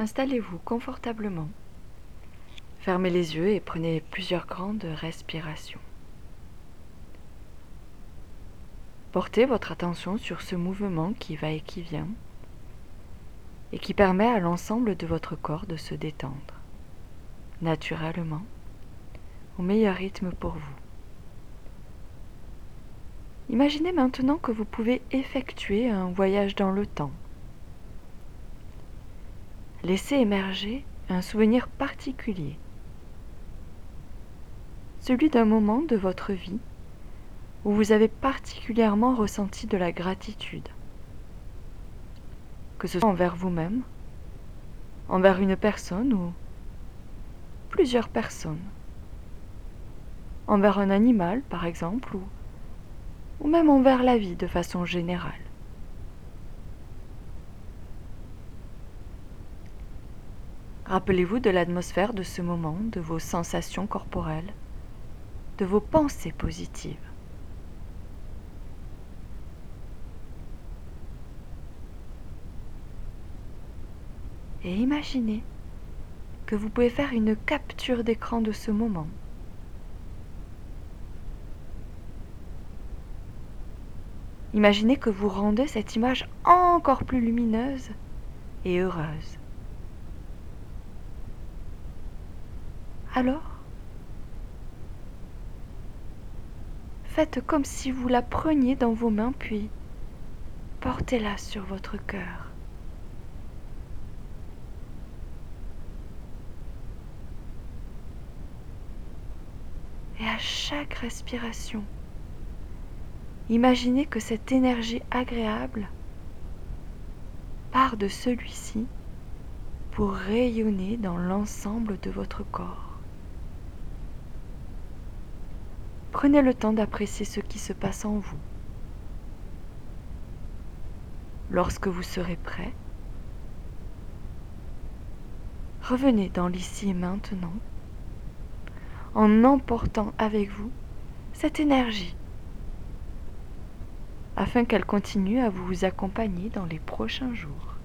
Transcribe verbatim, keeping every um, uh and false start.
Installez-vous confortablement. Fermez les yeux et prenez plusieurs grandes respirations. Portez votre attention sur ce mouvement qui va et qui vient et qui permet à l'ensemble de votre corps de se détendre, naturellement, au meilleur rythme pour vous. Imaginez maintenant que vous pouvez effectuer un voyage dans le temps. Laissez émerger un souvenir particulier, celui d'un moment de votre vie où vous avez particulièrement ressenti de la gratitude, que ce soit envers vous-même, envers une personne ou plusieurs personnes, envers un animal par exemple, ou, ou même envers la vie de façon générale. Rappelez-vous de l'atmosphère de ce moment, de vos sensations corporelles, de vos pensées positives. Et imaginez que vous pouvez faire une capture d'écran de ce moment. Imaginez que vous rendez cette image encore plus lumineuse et heureuse. Alors, faites comme si vous la preniez dans vos mains, puis portez-la sur votre cœur. Et à chaque respiration, imaginez que cette énergie agréable part de celui-ci pour rayonner dans l'ensemble de votre corps. Prenez le temps d'apprécier ce qui se passe en vous. Lorsque vous serez prêt, revenez dans l'ici et maintenant en emportant avec vous cette énergie afin qu'elle continue à vous accompagner dans les prochains jours.